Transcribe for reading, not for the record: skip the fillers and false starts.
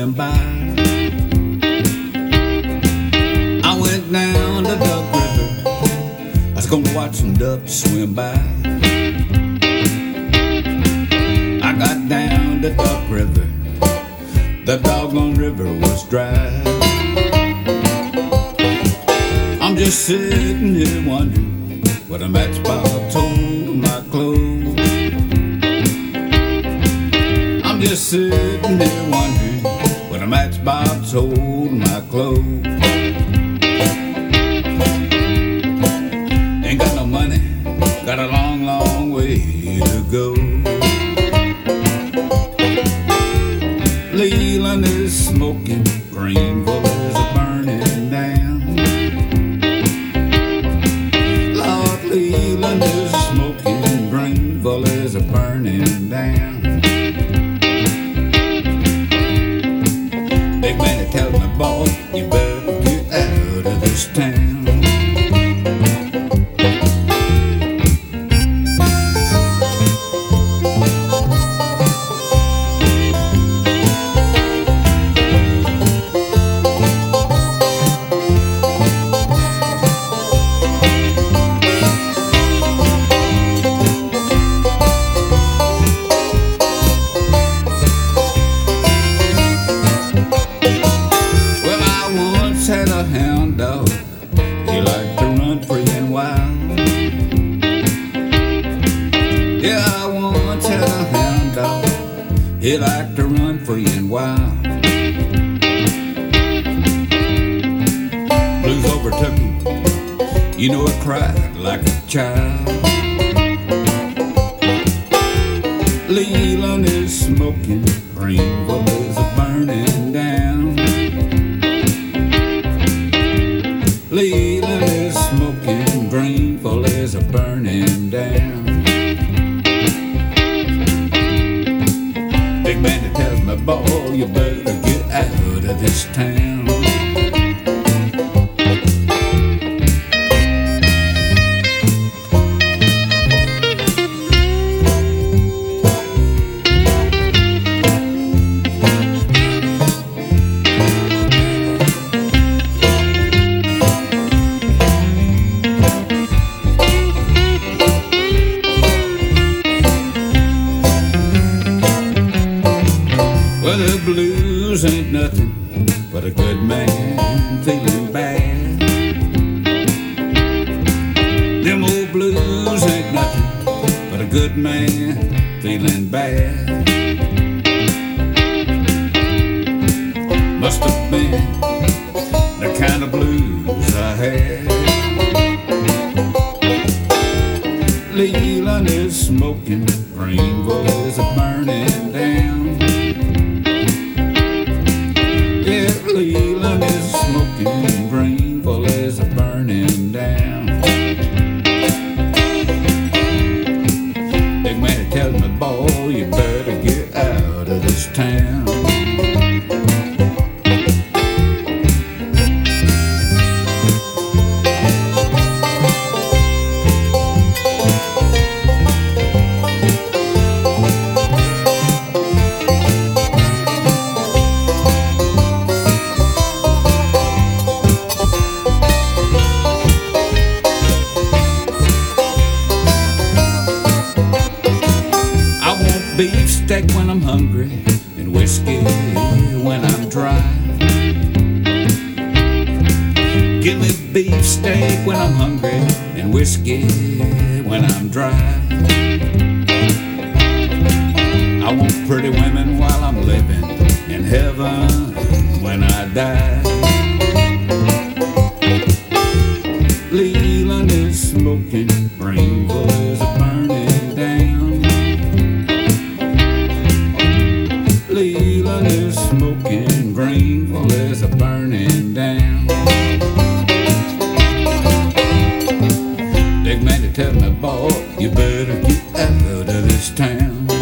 swim by. I went down to Duck River, I was gonna watch some ducks swim by. I got down to Duck River, the doggone river was dry. I'm just sitting here wondering what a matchbox told my clothes. I'm just sitting here wondering what a matchbox told my clothes. Ain't got no money, got a long, long way to go. Leland is smoking, Greenville is a burning down. Lord, Leland is smoking, Greenville is a burning down. Big man tells me, boy, you better get out of this town. Had a hound dog, he liked to run free and wild. Yeah, I once had a hound dog, he liked to run free and wild. Blues overtook him, you know, it cried like a child. Leland is smoking, Greenville is a burning down. Leland is smoking, Greenville is a burning down. Big man that tells me, boy, you better get out of this town. Well, the blues ain't nothing but a good man feeling bad. Them old blues ain't nothing but a good man feeling bad. Must have been the kind of blues I had. Leland is smoking, Greenville is a burning down. Leland is smoking, Greenville is a burning down. Big man tells me, boy, you better get out of this town. Beefsteak when I'm hungry and whiskey when I'm dry. Give me beefsteak when I'm hungry and whiskey when I'm dry. I want pretty women while I'm living, in heaven when I die. Leland is smoking, Greenville is a burning down. Leland is smoking, Greenville is a burning down. Big man to tell me, boy, you better get out of this town.